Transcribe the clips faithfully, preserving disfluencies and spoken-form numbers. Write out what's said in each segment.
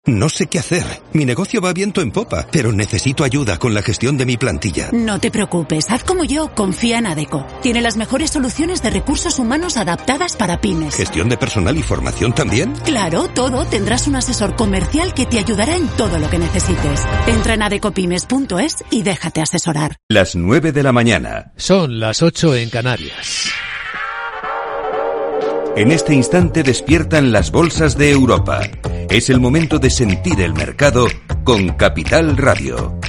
No sé qué hacer. Mi negocio va viento en popa, pero necesito ayuda con la gestión de mi plantilla. No te preocupes, haz como yo, confía en Adecco. Tiene las mejores soluciones de recursos humanos adaptadas para pymes. ¿Gestión de personal y formación también? Claro, todo. Tendrás un asesor comercial que te ayudará en todo lo que necesites. Entra en adecopymes punto es y déjate asesorar. Las nueve de la mañana. Son las ocho en Canarias. En este instante despiertan las bolsas de Europa. Es el momento de sentir el mercado con Capital Radio.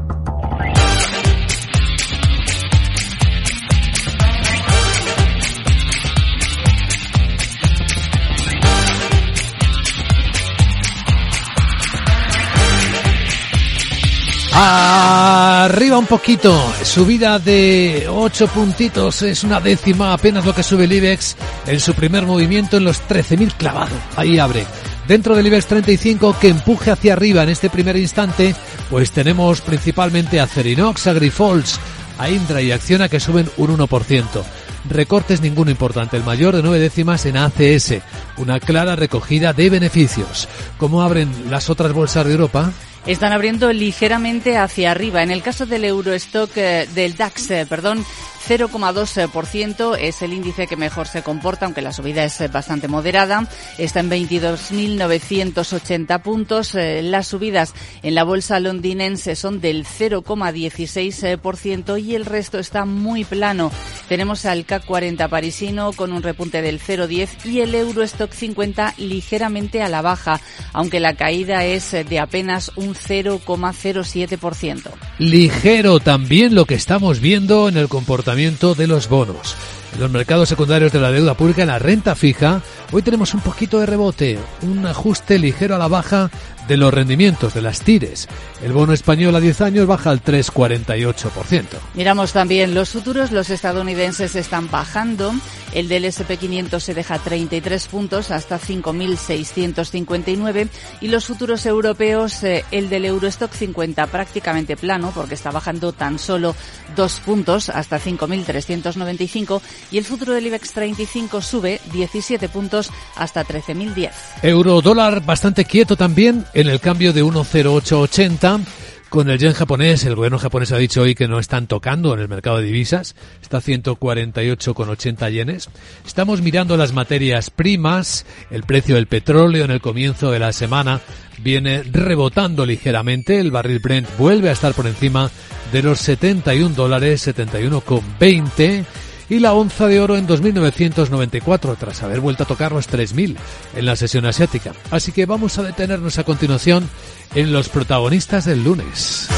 Arriba un poquito, subida de ocho puntitos, es una décima apenas lo que sube el IBEX en su primer movimiento en los trece mil clavado. Ahí abre. Dentro del IBEX treinta y cinco, que empuje hacia arriba en este primer instante, pues tenemos principalmente a Acerinox, a Grifols, a Indra y Acciona, que suben un uno por ciento. Recortes ninguno importante, el mayor de nueve décimas en A C S, una clara recogida de beneficios. ¿Cómo abren las otras bolsas de Europa? Están abriendo ligeramente hacia arriba. En el caso del Eurostock, eh, del DAX, eh, perdón, cero coma dos por ciento es el índice que mejor se comporta, aunque la subida es bastante moderada. Está en veintidós mil novecientos ochenta puntos. Eh, las subidas en la bolsa londinense son del cero coma dieciséis por ciento y el resto está muy plano. Tenemos al C A C cuarenta parisino con un repunte del cero coma diez y el Eurostock cincuenta ligeramente a la baja, aunque la caída es de apenas un cero coma cero siete por ciento. Ligero también lo que estamos viendo en el comportamiento de los bonos. En los mercados secundarios de la deuda pública, en la renta fija, hoy tenemos un poquito de rebote, un ajuste ligero a la baja de los rendimientos de las tires. El bono español a diez años baja al tres coma cuarenta y ocho por ciento. Miramos también los futuros, los estadounidenses están bajando. El del ese and pe quinientos se deja treinta y tres puntos hasta cinco mil seiscientos cincuenta y nueve y los futuros europeos, eh, el del Eurostock cincuenta prácticamente plano porque está bajando tan solo dos puntos hasta cinco mil trescientos noventa y cinco y el futuro del IBEX treinta y cinco sube diecisiete puntos hasta trece mil diez. Euro dólar bastante quieto también en el cambio de uno coma cero ocho ochenta. Con el yen japonés, el gobierno japonés ha dicho hoy que no están tocando en el mercado de divisas, está a ciento cuarenta y ocho coma ochenta yenes. Estamos mirando las materias primas, el precio del petróleo en el comienzo de la semana viene rebotando ligeramente, el barril Brent vuelve a estar por encima de los setenta y un dólares, setenta y uno coma veinte. Y la onza de oro en dos mil novecientos noventa y cuatro, tras haber vuelto a tocar los tres mil en la sesión asiática. Así que vamos a detenernos a continuación en los protagonistas del lunes.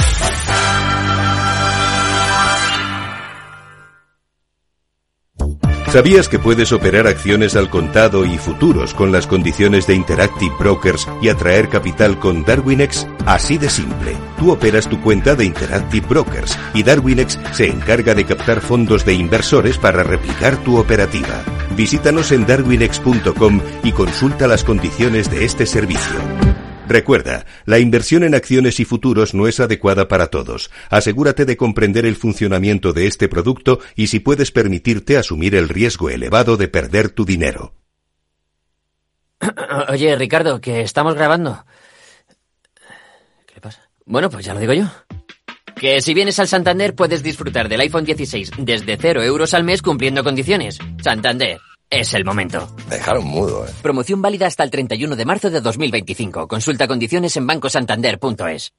¿Sabías que puedes operar acciones al contado y futuros con las condiciones de Interactive Brokers y atraer capital con Darwinex? Así de simple. Tú operas tu cuenta de Interactive Brokers y Darwinex se encarga de captar fondos de inversores para replicar tu operativa. Visítanos en darwinex punto com y consulta las condiciones de este servicio. Recuerda, la inversión en acciones y futuros no es adecuada para todos. Asegúrate de comprender el funcionamiento de este producto y si puedes permitirte asumir el riesgo elevado de perder tu dinero. Oye, Ricardo, que estamos grabando. ¿Qué le pasa? Bueno, pues ya lo digo yo. Que si vienes al Santander puedes disfrutar del iPhone dieciséis desde cero euros al mes cumpliendo condiciones. Santander. Es el momento. Me dejaron mudo, ¿eh? Promoción válida hasta el treinta y uno de marzo de dos mil veinticinco. Consulta condiciones en banco santander punto es.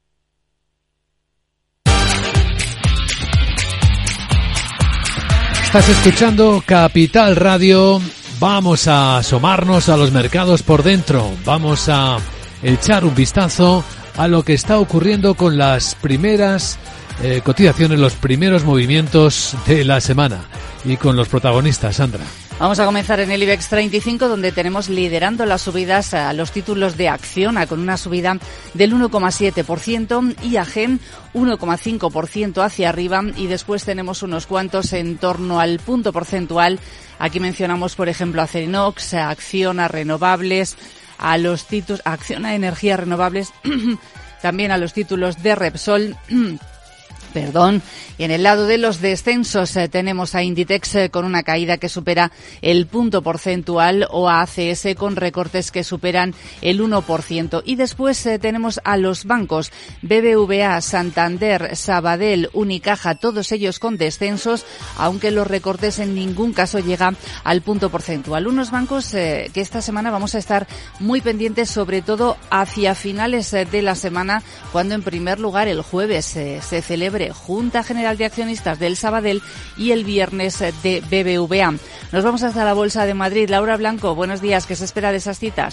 Estás escuchando Capital Radio. Vamos a asomarnos a los mercados por dentro. Vamos a echar un vistazo a lo que está ocurriendo con las primeras eh, cotizaciones, los primeros movimientos de la semana. Y con los protagonistas, Sandra. Vamos a comenzar en el IBEX treinta y cinco, donde tenemos liderando las subidas a los títulos de Acciona, con una subida del uno coma siete por ciento, y A G E N uno coma cinco por ciento hacia arriba, y después tenemos unos cuantos en torno al punto porcentual. Aquí mencionamos, por ejemplo, Acerinox, Acciona Renovables, a los títulos, Acciona Energías Renovables, también a los títulos de Repsol, Perdón. Y en el lado de los descensos eh, tenemos a Inditex eh, con una caída que supera el punto porcentual o a A C S con recortes que superan el uno por ciento. Y después eh, tenemos a los bancos B B V A, Santander, Sabadell, Unicaja, todos ellos con descensos, aunque los recortes en ningún caso llegan al punto porcentual. Unos bancos eh, que esta semana vamos a estar muy pendientes, sobre todo hacia finales eh, de la semana, cuando en primer lugar el jueves eh, se celebra Junta General de Accionistas del Sabadell y el viernes de B B V A. Nos vamos hasta la Bolsa de Madrid. Laura Blanco, buenos días. ¿Qué se espera de esas citas?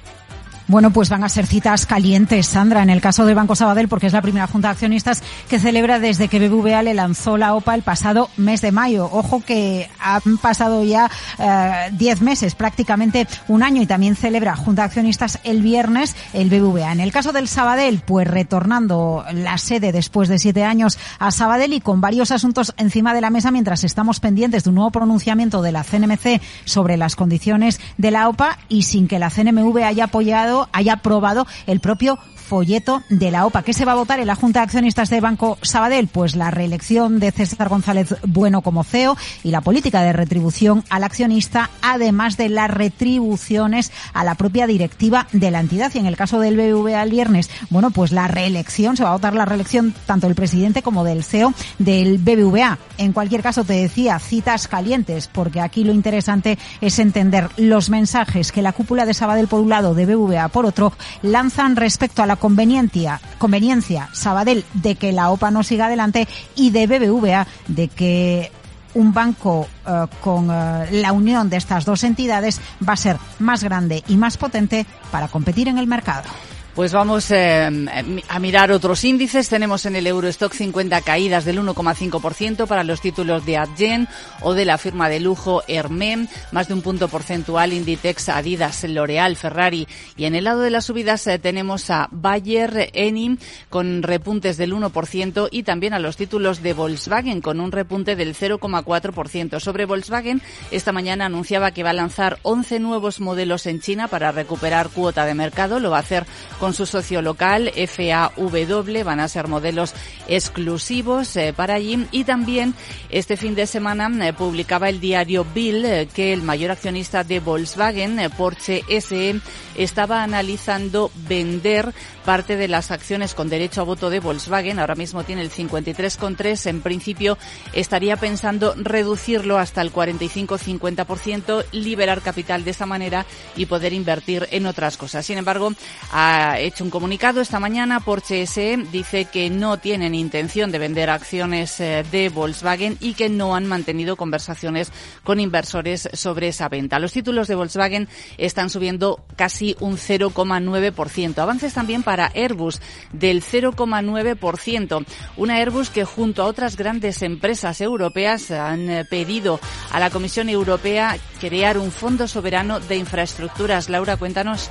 Bueno, pues van a ser citas calientes, Sandra, en el caso del Banco Sabadell, porque es la primera junta de accionistas que celebra desde que B B V A le lanzó la O P A el pasado mes de mayo. Ojo que han pasado ya eh, diez meses, prácticamente un año, y también celebra junta de accionistas el viernes el B B V A. En el caso del Sabadell, pues retornando la sede después de siete años a Sabadell y con varios asuntos encima de la mesa mientras estamos pendientes de un nuevo pronunciamiento de la C N M C sobre las condiciones de la O P A y sin que la C N M V haya apoyado haya aprobado el propio folleto de la O P A. ¿Qué se va a votar en la Junta de Accionistas de Banco Sabadell? Pues la reelección de César González Bueno como C E O y la política de retribución al accionista, además de las retribuciones a la propia directiva de la entidad. Y en el caso del B B V A el viernes, bueno, pues la reelección, se va a votar la reelección tanto del presidente como del C E O del B B V A. En cualquier caso, te decía, citas calientes, porque aquí lo interesante es entender los mensajes que la cúpula de Sabadell por un lado, de B B V A por otro, lanzan respecto a la conveniencia, conveniencia Sabadell de que la O P A no siga adelante y de B B V A de que un banco uh, con uh, la unión de estas dos entidades va a ser más grande y más potente para competir en el mercado. Pues vamos eh, a mirar otros índices. Tenemos en el Eurostock cincuenta caídas del uno coma cinco por ciento para los títulos de Adyen o de la firma de lujo Hermès, más de un punto porcentual Inditex, Adidas, L'Oréal, Ferrari. Y en el lado de las subidas eh, tenemos a Bayer, Eni con repuntes del uno por ciento y también a los títulos de Volkswagen con un repunte del cero coma cuatro por ciento. Sobre Volkswagen, esta mañana anunciaba que va a lanzar once nuevos modelos en China para recuperar cuota de mercado. Lo va a hacer con Con su socio local, F A W, van a ser modelos exclusivos eh, para allí. Y también este fin de semana eh, publicaba el diario Bild eh, que el mayor accionista de Volkswagen, eh, Porsche S E, estaba analizando vender parte de las acciones con derecho a voto de Volkswagen. Ahora mismo tiene el cincuenta y tres coma tres. En principio estaría pensando reducirlo hasta el cuarenta y cinco a cincuenta por ciento, liberar capital de esta manera y poder invertir en otras cosas. Sin embargo, ha hecho un comunicado esta mañana. Porsche S E dice que no tienen intención de vender acciones de Volkswagen y que no han mantenido conversaciones con inversores sobre esa venta. Los títulos de Volkswagen están subiendo casi un cero coma nueve por ciento. Avances también para Airbus del cero coma nueve por ciento. Una Airbus que junto a otras grandes empresas europeas han pedido a la Comisión Europea crear un fondo soberano de infraestructuras. Laura, cuéntanos.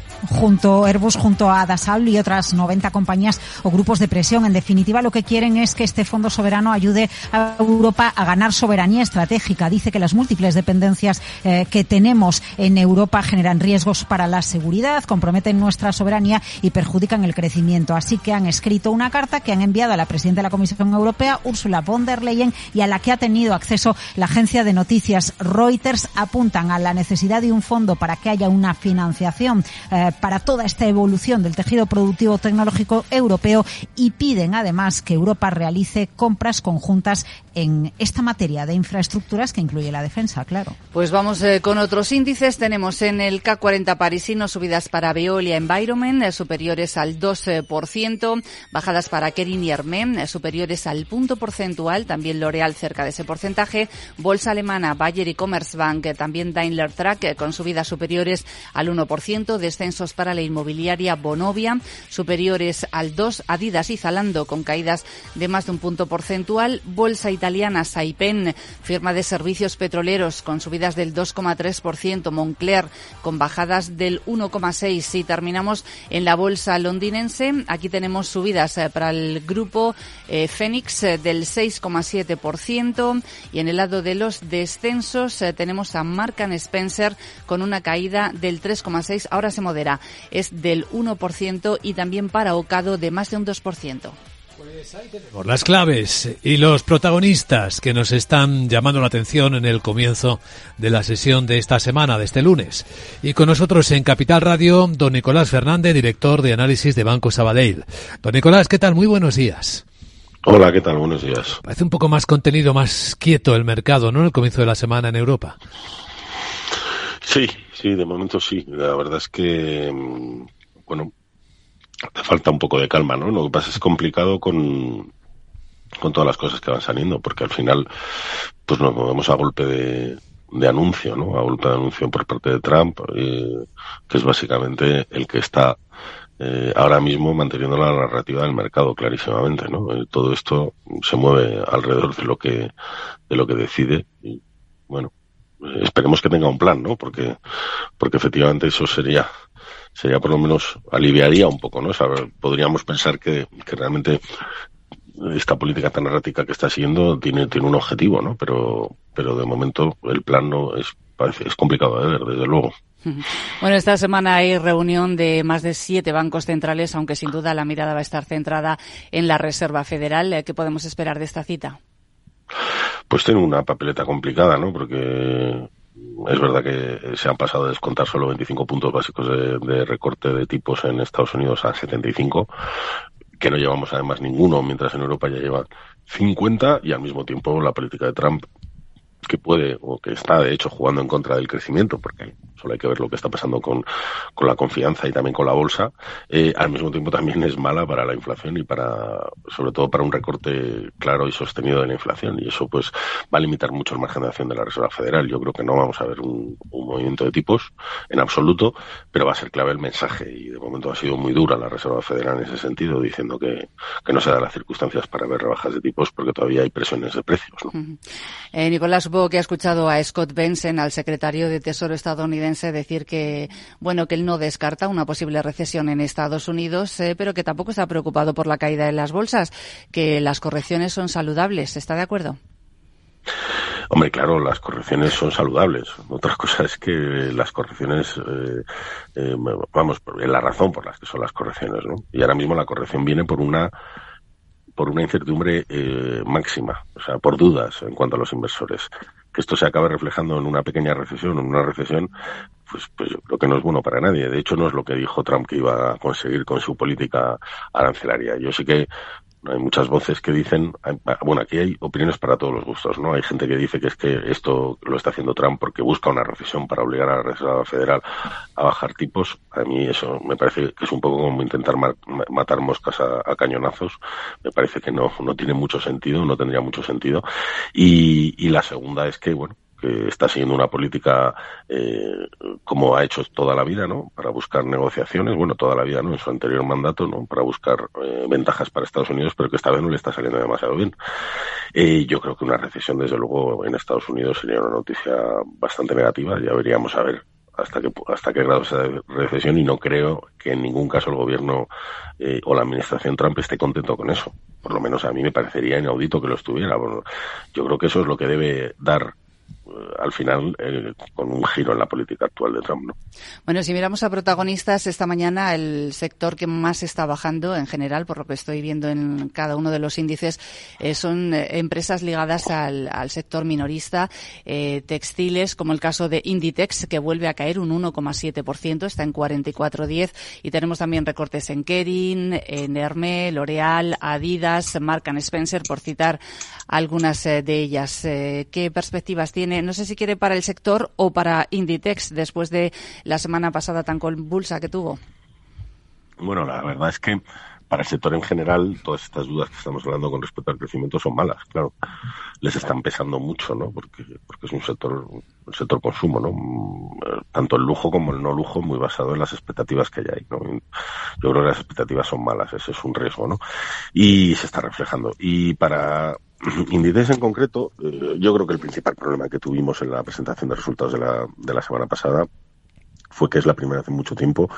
Junto Airbus, junto a Dassault y otras noventa compañías o grupos de presión. En definitiva, lo que quieren es que este fondo soberano ayude a Europa a ganar soberanía estratégica. Dice que las múltiples dependencias eh, que tenemos en Europa generan riesgos para la seguridad, comprometen nuestra soberanía y perjudican el crecimiento. Así que han escrito una carta que han enviado a la presidenta de la Comisión Europea, Ursula von der Leyen, y a la que ha tenido acceso la agencia de noticias Reuters. Apuntan a la necesidad de un fondo para que haya una financiación eh, para toda esta evolución del tejido productivo tecnológico europeo y piden además que Europa realice compras conjuntas en esta materia de infraestructuras que incluye la defensa, claro. Pues vamos eh, con otros índices. Tenemos en el C A C cuarenta parisino subidas para Veolia Environment eh, superiores al dos por ciento, bajadas para Kering y Hermès eh, superiores al punto porcentual, también L'Oréal cerca de ese porcentaje. Bolsa alemana, Bayer y Commerzbank, eh, también Daimler Truck eh, con subidas superiores al uno por ciento, descensos para la inmobiliaria Vonovia superiores al dos, Adidas y Zalando con caídas de más de un punto porcentual. Bolsa italiana, Saipem, firma de servicios petroleros con subidas del dos coma tres por ciento, Moncler con bajadas del uno coma seis por ciento. Si terminamos en la bolsa londinense, aquí tenemos subidas eh, para el grupo eh, Phoenix eh, del seis coma siete por ciento y en el lado de los descensos eh, tenemos a Marks and Spencer con una caída del tres coma seis por ciento. Ahora se modera, es del uno por ciento y también para Ocado de más de un dos por ciento. Por las claves y los protagonistas que nos están llamando la atención en el comienzo de la sesión de esta semana, de este lunes. Y con nosotros en Capital Radio, don Nicolás Fernández, director de análisis de Banco Sabadell. Don Nicolás, ¿qué tal? Muy buenos días. Hola, ¿qué tal? Buenos días. Parece un poco más contenido, más quieto el mercado, ¿no? En el comienzo de la semana en Europa. Sí, sí, de momento sí. La verdad es que, bueno, te falta un poco de calma, ¿no? Lo que pasa es que es complicado con, con todas las cosas que van saliendo, porque al final, pues nos movemos a golpe de, de anuncio, ¿no? A golpe de anuncio por parte de Trump, eh, que es básicamente el que está eh, ahora mismo manteniendo la narrativa del mercado clarísimamente, ¿no? Eh, todo esto se mueve alrededor de lo que, de lo que decide y, bueno, eh, esperemos que tenga un plan, ¿no? Porque, porque efectivamente eso sería, sería por lo menos, aliviaría un poco, ¿no? O sea, podríamos pensar que, que realmente esta política tan errática que está siguiendo tiene, tiene un objetivo, ¿no? Pero, pero de momento el plan no es, parece, es complicado de ver, desde luego. Bueno, esta semana hay reunión de más de siete bancos centrales, aunque sin duda la mirada va a estar centrada en la Reserva Federal. ¿Qué podemos esperar de esta cita? Pues tiene una papeleta complicada, ¿no? Porque es verdad que se han pasado de descontar solo veinticinco puntos básicos de, de recorte de tipos en Estados Unidos a setenta y cinco, que no llevamos además ninguno, mientras en Europa ya lleva cincuenta, y al mismo tiempo la política de Trump, que puede, o que está de hecho jugando en contra del crecimiento, porque solo hay que ver lo que está pasando con, con la confianza y también con la bolsa, eh, al mismo tiempo también es mala para la inflación y para, sobre todo para un recorte claro y sostenido de la inflación, y eso pues va a limitar mucho el margen de acción de la Reserva Federal. Yo creo que no vamos a ver un, un movimiento de tipos en absoluto, pero va a ser clave el mensaje, y de momento ha sido muy dura la Reserva Federal en ese sentido, diciendo que, que no se dan las circunstancias para ver rebajas de tipos porque todavía hay presiones de precios, ¿no? Uh-huh. eh, Nicolás, supongo que ha escuchado a Scott Bessent, al secretario de Tesoro estadounidense, decir que, bueno, que él no descarta una posible recesión en Estados Unidos, eh, pero que tampoco está preocupado por la caída de las bolsas, que las correcciones son saludables. ¿Está de acuerdo? Hombre, claro, las correcciones son saludables. Otra cosa es que las correcciones, eh, eh, vamos, es la razón por las que son las correcciones, ¿no? Y ahora mismo la corrección viene por una por una incertidumbre eh, máxima, o sea, por dudas en cuanto a los inversores. Que esto se acabe reflejando en una pequeña recesión, en una recesión, pues, pues yo creo que no es bueno para nadie. De hecho, no es lo que dijo Trump que iba a conseguir con su política arancelaria. Yo sé que hay muchas voces que dicen, bueno, aquí hay opiniones para todos los gustos, ¿no? Hay gente que dice que es que esto lo está haciendo Trump porque busca una recesión para obligar a la Reserva Federal a bajar tipos. A mí eso me parece que es un poco como intentar ma- matar moscas a, a cañonazos. Me parece que no, no tiene mucho sentido, no tendría mucho sentido. Y, y la segunda es que, bueno, que está siguiendo una política eh, como ha hecho toda la vida, ¿no? Para buscar negociaciones, bueno, toda la vida, ¿no? En su anterior mandato, ¿no? Para buscar eh, ventajas para Estados Unidos, pero que esta vez no le está saliendo demasiado bien. Eh, yo creo que una recesión, desde luego, en Estados Unidos sería una noticia bastante negativa. Ya veríamos a ver hasta qué hasta qué grado sea de recesión, y no creo que en ningún caso el gobierno eh, o la administración Trump esté contento con eso. Por lo menos a mí me parecería inaudito que lo estuviera. Bueno, yo creo que eso es lo que debe dar al final eh, con un giro en la política actual de Trump, ¿no? Bueno, si miramos a protagonistas esta mañana, el sector que más está bajando en general, por lo que estoy viendo en cada uno de los índices, eh, son eh, empresas ligadas al, al sector minorista, eh, textiles, como el caso de Inditex, que vuelve a caer un uno coma siete por ciento, está en cuarenta y cuatro diez, y tenemos también recortes en Kering, en Hermé, L'Oréal, Adidas, Marc and Spencer, por citar algunas eh, de ellas. Eh, ¿Qué perspectivas tiene? No sé si quiere para el sector o para Inditex, después de la semana pasada tan convulsa que tuvo. Bueno, la verdad es que para el sector en general, todas estas dudas que estamos hablando con respecto al crecimiento son malas, claro. Les están pesando mucho, ¿no? Porque, porque es un sector, un sector consumo, ¿no? Tanto el lujo como el no lujo, muy basado en las expectativas que hay, ¿no? Yo creo que las expectativas son malas, ese es un riesgo, ¿no? Y se está reflejando. Y para Inditex en concreto, eh, yo creo que el principal problema que tuvimos en la presentación de resultados de la, de la semana pasada fue que es la primera vez en mucho tiempo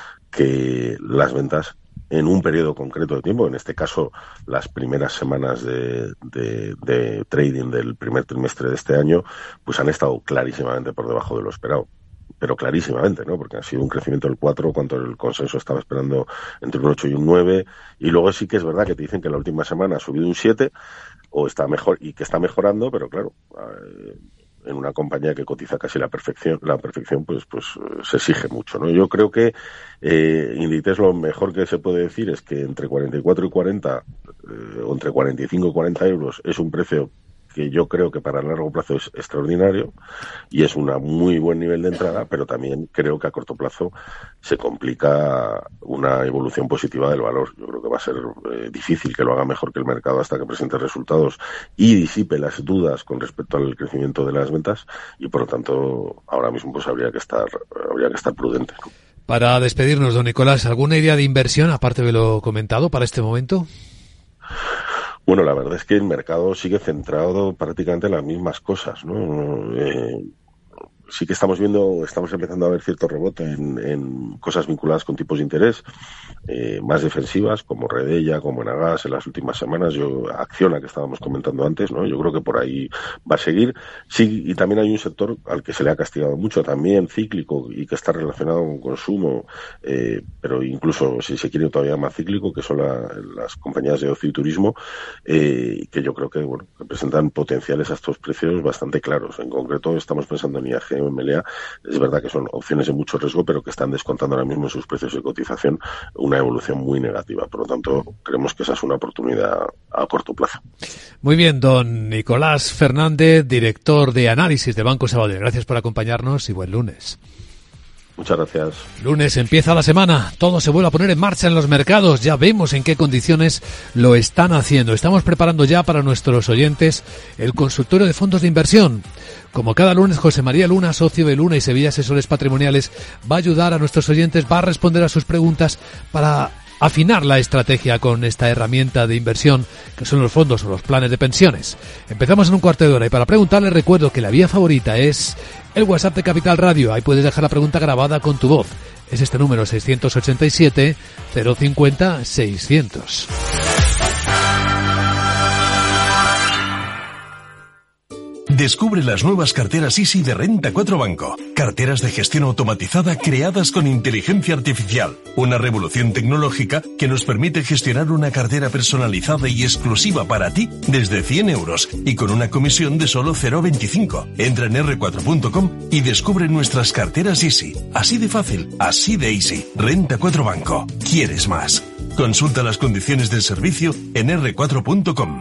que las ventas en un periodo concreto de tiempo, en este caso las primeras semanas de, de, de trading del primer trimestre de este año, pues han estado clarísimamente por debajo de lo esperado. pero clarísimamente, ¿no? Porque ha sido un crecimiento del cuatro cuando el consenso estaba esperando entre un ocho y un nueve, y luego sí que es verdad que te dicen que la última semana ha subido un siete, o está mejor, y que está mejorando, pero claro, eh, en una compañía que cotiza casi la perfección, la perfección, pues, pues se exige mucho, ¿no? Yo creo que eh, Inditex lo mejor que se puede decir es que entre cuarenta y cuatro y cuarenta, eh, o entre cuarenta y cinco y cuarenta euros es un precio que yo creo que para el largo plazo es extraordinario y es un muy buen nivel de entrada, pero también creo que a corto plazo se complica una evolución positiva del valor. Yo creo que va a ser eh, difícil que lo haga mejor que el mercado hasta que presente resultados y disipe las dudas con respecto al crecimiento de las ventas, y por lo tanto ahora mismo pues habría que estar habría que estar prudente, ¿no? Para despedirnos, don Nicolás, ¿alguna idea de inversión aparte de lo comentado para este momento? Bueno, la verdad es que el mercado sigue centrado prácticamente en las mismas cosas, ¿no? Eh, sí que estamos viendo, estamos empezando a ver cierto rebote en, en cosas vinculadas con tipos de interés, eh, más defensivas, como Redella, como Enagas en las últimas semanas, yo, Acciona, que estábamos comentando antes, ¿no? Yo creo que por ahí va a seguir. Sí, y también hay un sector al que se le ha castigado mucho, también cíclico, y que está relacionado con consumo, eh, pero incluso, si se quiere, todavía más cíclico, que son la, las compañías de ocio y turismo, eh, que yo creo que, bueno, que presentan potenciales a estos precios bastante claros. En concreto, estamos pensando en I A G o M L A. Es verdad que son opciones de mucho riesgo, pero que están descontando ahora mismo en sus precios de cotización una evolución muy negativa. Por lo tanto, creemos que esa es una oportunidad a corto plazo. Muy bien, don Nicolás Fernández, director de análisis de Banco Sabadell. Gracias por acompañarnos y buen lunes. Muchas gracias. Lunes empieza la semana, todo se vuelve a poner en marcha en los mercados, ya vemos en qué condiciones lo están haciendo. Estamos preparando ya para nuestros oyentes el consultorio de fondos de inversión. Como cada lunes, José María Luna, socio de Luna y Sevilla Asesores Patrimoniales, va a ayudar a nuestros oyentes, va a responder a sus preguntas para afinar la estrategia con esta herramienta de inversión que son los fondos o los planes de pensiones. Empezamos en un cuarto de hora y para preguntarle recuerdo que la vía favorita es el WhatsApp de Capital Radio. Ahí puedes dejar la pregunta grabada con tu voz. Es este número seiscientos ochenta y siete, cero cincuenta, seiscientos. Descubre las nuevas carteras Easy de Renta cuatro Banco. Carteras de gestión automatizada creadas con inteligencia artificial. Una revolución tecnológica que nos permite gestionar una cartera personalizada y exclusiva para ti desde cien euros y con una comisión de solo cero coma veinticinco. Entra en erre cuatro punto com y descubre nuestras carteras Easy. Así de fácil, así de easy. Renta cuatro Banco. ¿Quieres más? Consulta las condiciones del servicio en erre cuatro punto com.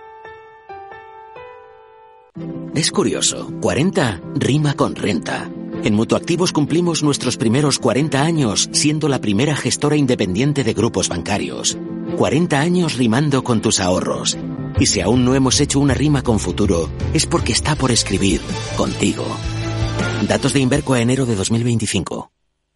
Es curioso, cuarenta rima con renta. En Mutuactivos cumplimos nuestros primeros cuarenta años siendo la primera gestora independiente de grupos bancarios. cuarenta años rimando con tus ahorros. Y si aún no hemos hecho una rima con futuro, es porque está por escribir contigo. Datos de Inverco a enero de dos mil veinticinco.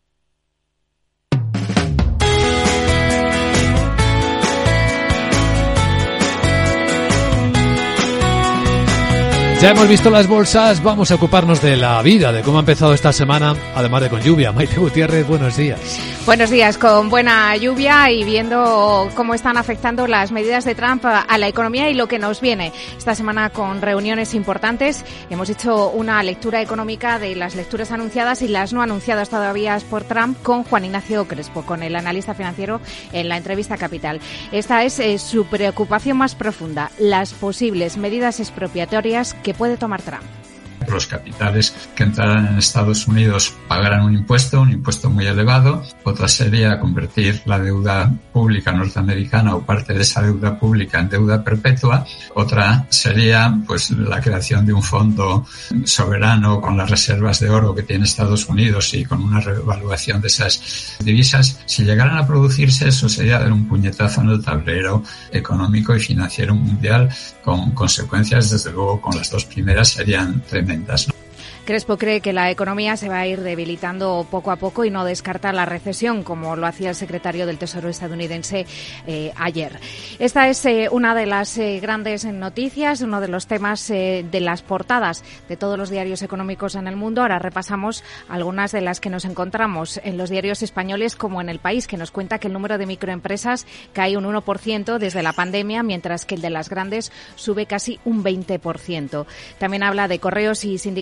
Ya hemos visto las bolsas, vamos a ocuparnos de la vida, de cómo ha empezado esta semana, además de con lluvia. Maite Gutiérrez, buenos días. Buenos días, con buena lluvia y viendo cómo están afectando las medidas de Trump a la economía y lo que nos viene. Esta semana con reuniones importantes hemos hecho una lectura económica de las lecturas anunciadas y las no anunciadas todavía por Trump con Juan Ignacio Crespo, con el analista financiero en la entrevista Capital. Esta es eh, su preocupación más profunda, las posibles medidas expropiatorias que puede tomar Trump. Los capitales que entraran en Estados Unidos pagaran un impuesto, un impuesto muy elevado. Otra sería convertir la deuda pública norteamericana o parte de esa deuda pública en deuda perpetua. Otra sería pues la creación de un fondo soberano con las reservas de oro que tiene Estados Unidos y con una revaluación de esas divisas. Si llegaran a producirse, eso sería dar un puñetazo en el tablero económico y financiero mundial, con consecuencias, desde luego, con las dos primeras serían tremendas. Crespo cree que la economía se va a ir debilitando poco a poco y no descarta la recesión, como lo hacía el secretario del Tesoro estadounidense eh, ayer. Esta es eh, una de las eh, grandes noticias, uno de los temas eh, de las portadas de todos los diarios económicos en el mundo. Ahora repasamos algunas de las que nos encontramos en los diarios españoles, como en El País, que nos cuenta que el número de microempresas cae un uno por ciento desde la pandemia, mientras que el de las grandes sube casi un veinte por ciento. También habla de correos y sindicatos que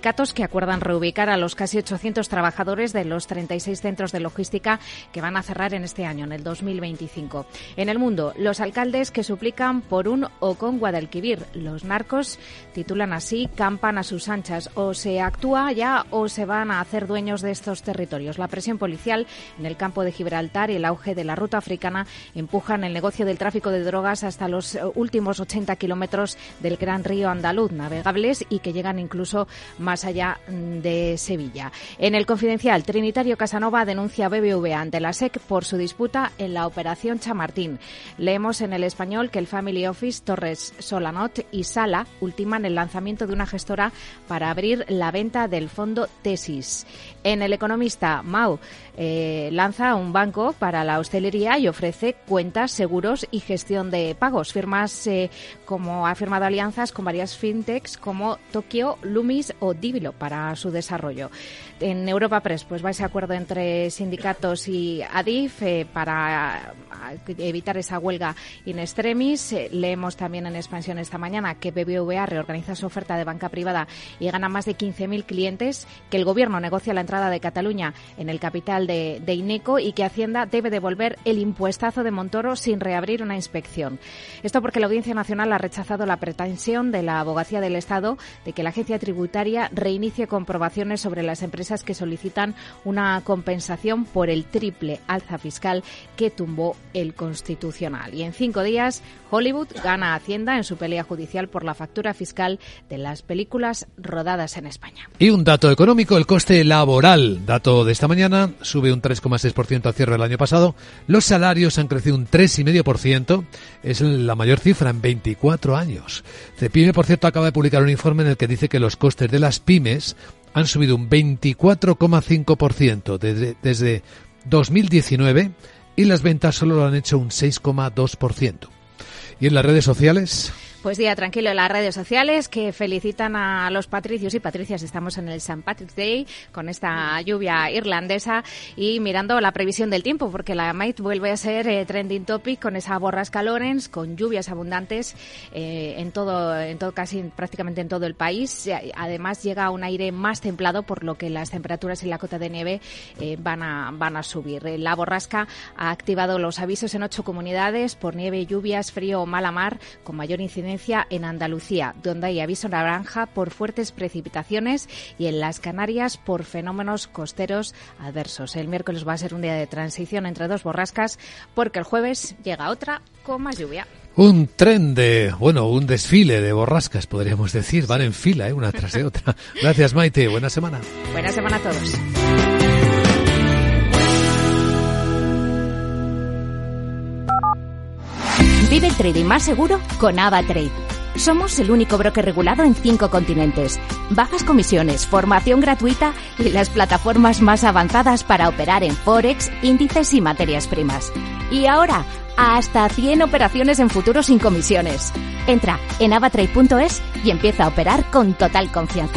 acuerdan reubicar a los casi ochocientos trabajadores de los treinta y seis centros de logística que van a cerrar en este año, en el dos mil veinticinco. En el mundo, los alcaldes que suplican por un o con Guadalquivir. Los narcos titulan así, campan a sus anchas. O se actúa ya o se van a hacer dueños de estos territorios. La presión policial en el campo de Gibraltar y el auge de la ruta africana empujan el negocio del tráfico de drogas hasta los últimos ochenta kilómetros del gran río andaluz, navegables y que llegan incluso más allá de Sevilla. En el Confidencial, Trinitario Casanova denuncia a B B V A ante la S E C por su disputa en la Operación Chamartín. Leemos en El Español que el Family Office, Torres, Solanot y Sala ultiman el lanzamiento de una gestora para abrir la venta del fondo Tesis. En El Economista, Mau eh, lanza un banco para la hostelería y ofrece cuentas, seguros y gestión de pagos. Firmas eh, como ha firmado alianzas con varias fintechs como Tokio, Lumis o Divilo para su desarrollo. En Europa Press, pues va ese acuerdo entre sindicatos y Adif eh, para evitar esa huelga in extremis. Eh, leemos también en Expansión esta mañana que B B V A reorganiza su oferta de banca privada y gana más de quince mil clientes, que el Gobierno negocia la entrada de Cataluña en el capital de, de Ineco y que Hacienda debe devolver el impuestazo de Montoro sin reabrir una inspección. Esto porque la Audiencia Nacional ha rechazado la pretensión de la Abogacía del Estado de que la agencia tributaria reinicie comprobaciones sobre las empresas que solicitan una compensación por el triple alza fiscal que tumbó el Constitucional. Y en cinco días, Hollywood gana a Hacienda en su pelea judicial por la factura fiscal de las películas rodadas en España. Y un dato económico, el coste laboral, dato de esta mañana, sube un tres coma seis por ciento al cierre del año pasado. Los salarios han crecido un tres coma cinco por ciento, es la mayor cifra en veinticuatro años. Cepime, por cierto, acaba de publicar un informe en el que dice que los costes de las pymes han subido un veinticuatro coma cinco por ciento desde, desde dos mil diecinueve y las ventas solo lo han hecho un seis coma dos por ciento. ¿Y en las redes sociales? Pues día tranquilo en las redes sociales que felicitan a los patricios y patricias. Estamos en el Saint Patrick's Day con esta lluvia irlandesa y mirando la previsión del tiempo porque la M A I T vuelve a ser eh, trending topic con esa borrasca Lawrence, con lluvias abundantes eh, en todo, en todo casi prácticamente en todo el país. Además llega un aire más templado por lo que las temperaturas y la cota de nieve eh, van a van a subir. La borrasca ha activado los avisos en ocho comunidades por nieve, lluvias, frío o mala mar con mayor incidencia en Andalucía, donde hay aviso naranja por fuertes precipitaciones y en las Canarias por fenómenos costeros adversos. El miércoles va a ser un día de transición entre dos borrascas porque el jueves llega otra con más lluvia. Un tren de, bueno, un desfile de borrascas, podríamos decir. Van en fila, ¿eh? Una tras de otra. Gracias, Maite. Buena semana. Buena semana a todos. Vive el trading más seguro con AvaTrade. Somos el único broker regulado en cinco continentes. Bajas comisiones, formación gratuita y las plataformas más avanzadas para operar en Forex, índices y materias primas. Y ahora, hasta cien operaciones en futuro sin comisiones. Entra en avatrade punto es y empieza a operar con total confianza.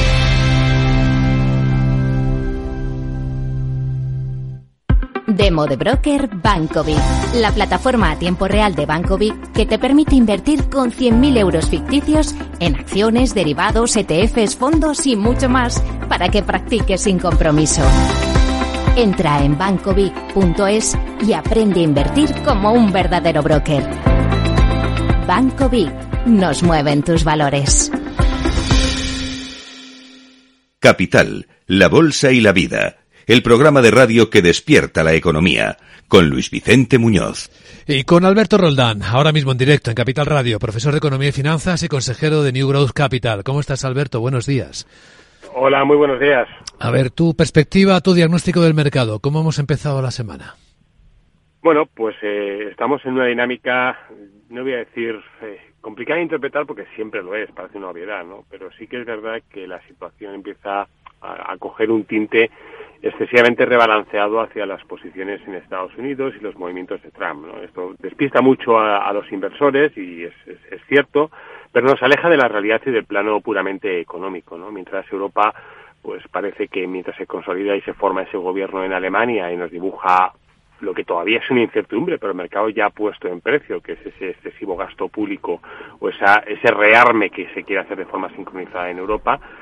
Demo de broker Bankovic, la plataforma a tiempo real de Bankovic que te permite invertir con cien mil euros ficticios en acciones, derivados, E T Fs, fondos y mucho más para que practiques sin compromiso. Entra en bankovic punto es y aprende a invertir como un verdadero broker. Bankovic, nos mueven tus valores. Capital, la bolsa y la vida. El programa de radio que despierta la economía, con Luis Vicente Muñoz. Y con Alberto Roldán, ahora mismo en directo en Capital Radio, profesor de Economía y Finanzas y consejero de New Growth Capital. ¿Cómo estás, Alberto? Buenos días. Hola, muy buenos días. A ver, tu perspectiva, tu diagnóstico del mercado. ¿Cómo hemos empezado la semana? Bueno, pues eh, estamos en una dinámica, no voy a decir eh, complicada de interpretar porque siempre lo es, parece una obviedad, ¿no? Pero sí que es verdad que la situación empieza a, a coger un tinte excesivamente rebalanceado hacia las posiciones en Estados Unidos y los movimientos de Trump, ¿no? Esto despista mucho a, a los inversores y es, es, es cierto, pero nos aleja de la realidad y del plano puramente económico, ¿no? Mientras Europa, pues parece que mientras se consolida y se forma ese gobierno en Alemania y nos dibuja lo que todavía es una incertidumbre, pero el mercado ya ha puesto en precio, que es ese excesivo gasto público o esa, ese rearme que se quiere hacer de forma sincronizada en Europa,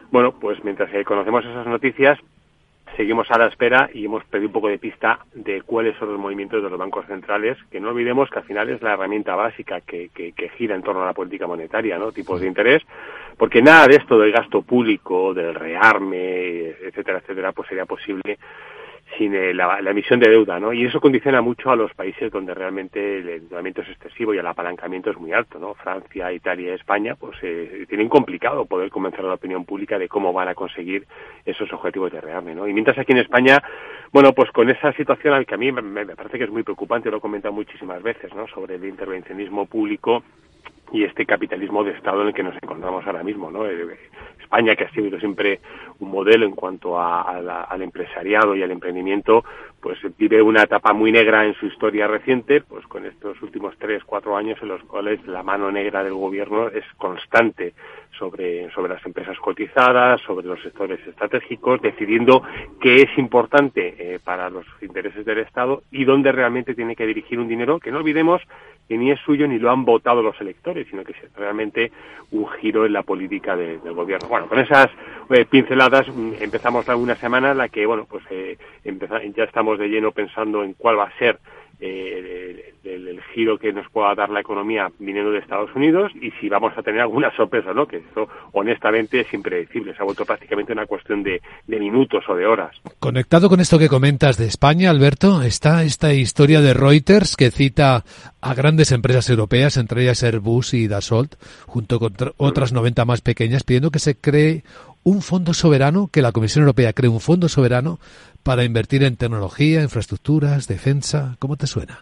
Bueno, pues mientras eh, conocemos esas noticias, seguimos a la espera y hemos pedido un poco de pista de cuáles son los movimientos de los bancos centrales, que no olvidemos que al final es la herramienta básica que, que, que gira en torno a la política monetaria, ¿no? Tipos de interés, porque nada de esto del gasto público, del rearme, etcétera, etcétera, pues sería posible sin eh, la, la emisión de deuda, ¿no? Y eso condiciona mucho a los países donde realmente el endeudamiento es excesivo y el apalancamiento es muy alto, ¿no? Francia, Italia y España, pues eh, tienen complicado poder convencer a la opinión pública de cómo van a conseguir esos objetivos de rearme, ¿no? Y mientras aquí en España, bueno, pues con esa situación al que a mí me, me parece que es muy preocupante, lo he comentado muchísimas veces, ¿no? Sobre el intervencionismo público y este capitalismo de Estado en el que nos encontramos ahora mismo, ¿no? España, que ha sido siempre un modelo en cuanto a, a la, al empresariado y al emprendimiento, pues vive una etapa muy negra en su historia reciente, pues con estos últimos tres, cuatro años en los cuales la mano negra del gobierno es constante sobre, sobre las empresas cotizadas, sobre los sectores estratégicos, decidiendo qué es importante eh, para los intereses del Estado y dónde realmente tiene que dirigir un dinero que no olvidemos que ni es suyo ni lo han votado los electores, sino que es realmente un giro en la política de, del gobierno. Bueno, con esas eh, pinceladas empezamos una semana en la que, bueno, pues eh, empezá, ya estamos de lleno pensando en cuál va a ser eh, el, el, el giro que nos pueda dar la economía viniendo de Estados Unidos y si vamos a tener alguna sorpresa, ¿no? Que esto, honestamente, es impredecible. Se ha vuelto prácticamente una cuestión de, de minutos o de horas. Conectado con esto que comentas de España, Alberto, está esta historia de Reuters que cita a grandes empresas europeas, entre ellas Airbus y Dassault, junto con otras noventa más pequeñas, pidiendo que se cree un fondo soberano, que la Comisión Europea cree un fondo soberano para invertir en tecnología, infraestructuras, defensa. ¿Cómo te suena?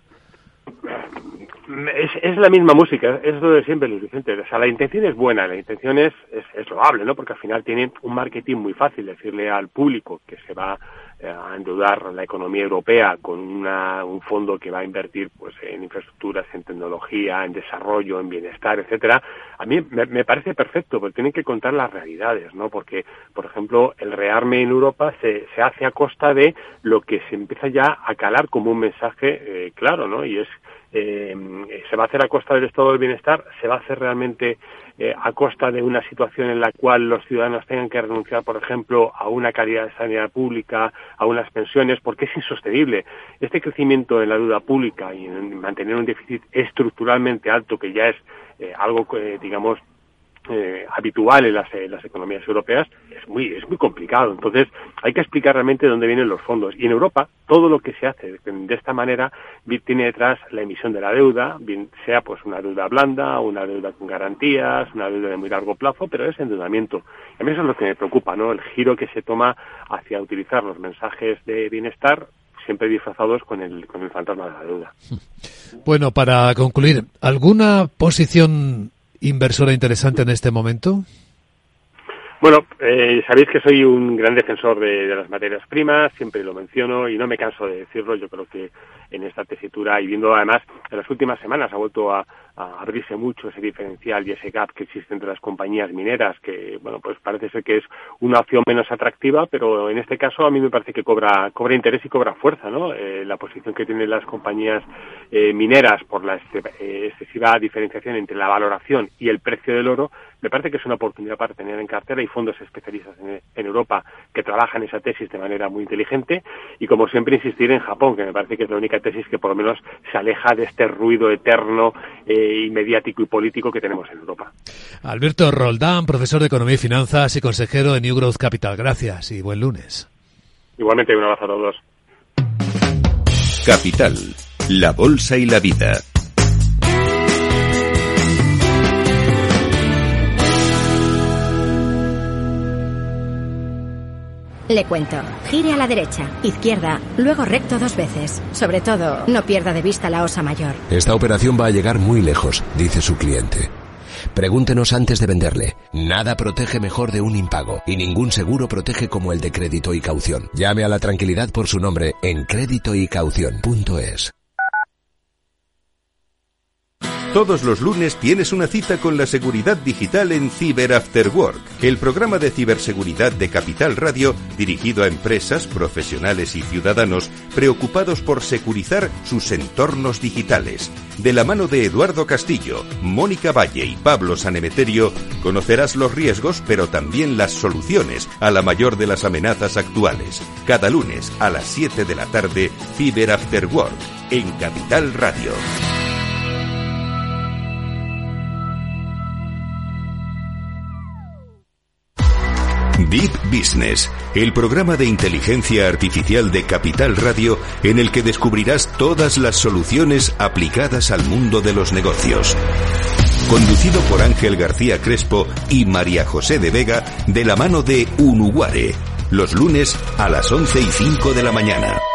Es, es la misma música, es lo de siempre, Luis Vicente. O sea, la intención es buena, la intención es, es, es loable, ¿no? Porque al final tiene un marketing muy fácil, decirle al público que se va eh, a endeudar la economía europea con una, un fondo que va a invertir pues en infraestructuras, en tecnología, en desarrollo, en bienestar, etcétera. A mí me, me parece perfecto, pero tienen que contar las realidades, ¿no? Porque, por ejemplo, el rearme en Europa se, se hace a costa de lo que se empieza ya a calar como un mensaje eh, claro, ¿no? Y es Eh, se va a hacer a costa del estado del bienestar, se va a hacer realmente eh, a costa de una situación en la cual los ciudadanos tengan que renunciar, por ejemplo, a una calidad de sanidad pública, a unas pensiones, porque es insostenible. Este crecimiento en la deuda pública y en mantener un déficit estructuralmente alto, que ya es eh, algo, eh, digamos, Eh, habitual en las, en las economías europeas, es muy es muy complicado. Entonces hay que explicar realmente dónde vienen los fondos. Y en Europa todo lo que se hace de esta manera tiene detrás la emisión de la deuda, bien sea pues una deuda blanda, una deuda con garantías, una deuda de muy largo plazo, pero es endeudamiento. Y a mí eso es lo que me preocupa, ¿no? El giro que se toma hacia utilizar los mensajes de bienestar siempre disfrazados con el con el fantasma de la deuda. Bueno, para concluir, ¿alguna posición inversora interesante en este momento? Bueno, eh, sabéis que soy un gran defensor de, de las materias primas, siempre lo menciono y no me canso de decirlo. Yo creo que en esta tesitura, y viendo además en las últimas semanas ha vuelto a, a abrirse mucho ese diferencial y ese gap que existe entre las compañías mineras, que bueno, pues parece ser que es una opción menos atractiva, pero en este caso a mí me parece que cobra cobra interés y cobra fuerza, ¿no? Eh, la posición que tienen las compañías eh, mineras por la eh, excesiva diferenciación entre la valoración y el precio del oro, me parece que es una oportunidad para tener en cartera. Hay fondos especialistas en, en Europa que trabajan esa tesis de manera muy inteligente y, como siempre, insistir en Japón, que me parece que es la única tesis que por lo menos se aleja de este ruido eterno eh, y mediático y político que tenemos en Europa. Alberto Roldán, profesor de Economía y Finanzas y consejero de New Growth Capital. Gracias y buen lunes. Igualmente, un abrazo a todos. Capital, la bolsa y la vida. Le cuento. Gire a la derecha, izquierda, luego recto dos veces. Sobre todo, no pierda de vista la osa mayor. Esta operación va a llegar muy lejos, dice su cliente. Pregúntenos antes de venderle. Nada protege mejor de un impago y ningún seguro protege como el de crédito y caución. Llame a la tranquilidad por su nombre en crédito y caución punto es. Todos los lunes tienes una cita con la seguridad digital en Cyber After Work, el programa de ciberseguridad de Capital Radio dirigido a empresas, profesionales y ciudadanos preocupados por securizar sus entornos digitales. De la mano de Eduardo Castillo, Mónica Valle y Pablo Sanemeterio, conocerás los riesgos pero también las soluciones a la mayor de las amenazas actuales. Cada lunes a las siete de la tarde, Cyber After Work, en Capital Radio. Deep Business, el programa de inteligencia artificial de Capital Radio en el que descubrirás todas las soluciones aplicadas al mundo de los negocios. Conducido por Ángel García Crespo y María José de Vega, de la mano de Unuguare, los lunes a las once y cinco de la mañana.